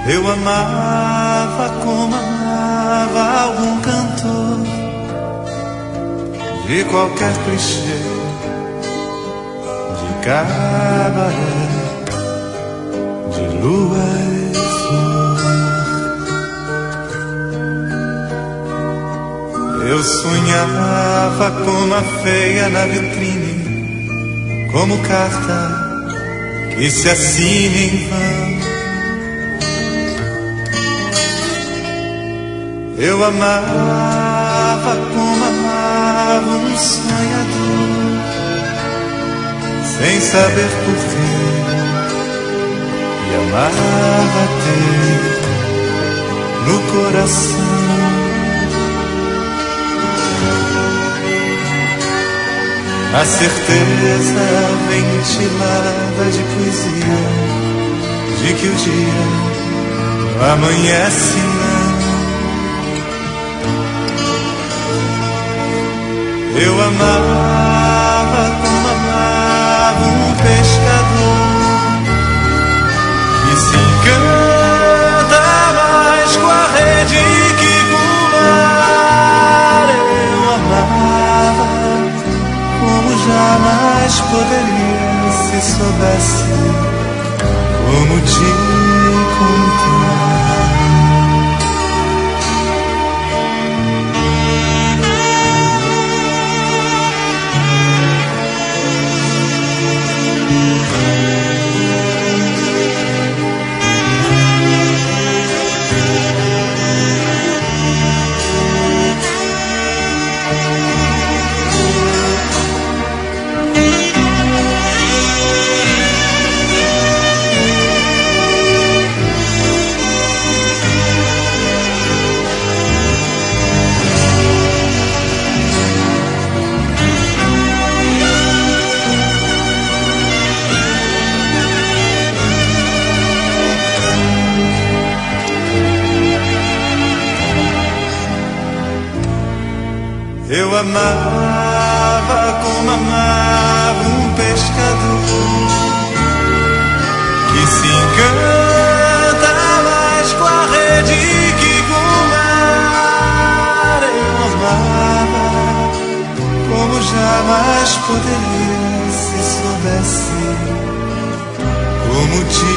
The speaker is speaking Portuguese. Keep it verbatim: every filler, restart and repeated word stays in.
Eu amava como amava algum cantor de qualquer clichê, de cabaré, de lua e flor. Eu sonhava com uma feia na vitrine, como carta que se assina em vão. Eu amava como amava um sonhador, sem saber porquê, e amava ter no coração a certeza ventilada de poesia, de que o dia amanhece não. Eu amava como amava um pescador que se encanta mais com a rede que com o mar. Eu amava como jamais poderia, se soubesse como te contar. Eu amava como amava um pescador que se encanta mais com a rede que com o mar. Eu amava como jamais poderia, se soubesse como te